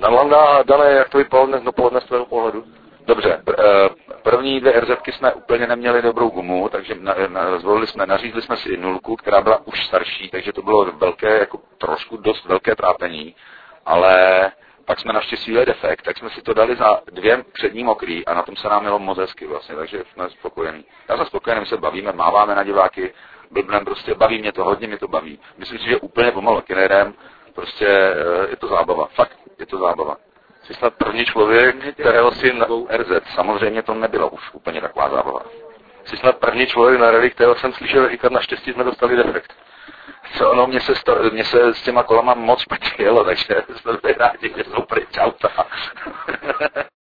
Landa, Dané, jak to vypadalo dnes dopoledne z tvého pohledu? Dobře, první 2 RZky jsme úplně neměli dobrou gumu, takže nařízli jsme si 0, která byla už starší, takže to bylo velké, jako trošku dost velké trápení, ale pak jsme naštěstí měli defekt, tak jsme si to dali za 2 přední mokrý a na tom se nám jelo moc hezky vlastně, takže jsme spokojení. Já jsem spokojený, my se bavíme, máváme na diváky, blbnem, prostě baví mě to, hodně mě to baví. Myslím si, že úplně pomalu kinérem, prostě je to zábava, fakt je to zábava. Jsi snad první člověk, kterého si na RZ, samozřejmě to nebyla už úplně taková zábava. Jsi snad první člověk na rally, kterého jsem slyšel říkat, naštěstí jsme dostali defekt. Co, no, mně se s těma kolama moc špatně jelo, takže jsme rádi, že jsou pryč auta.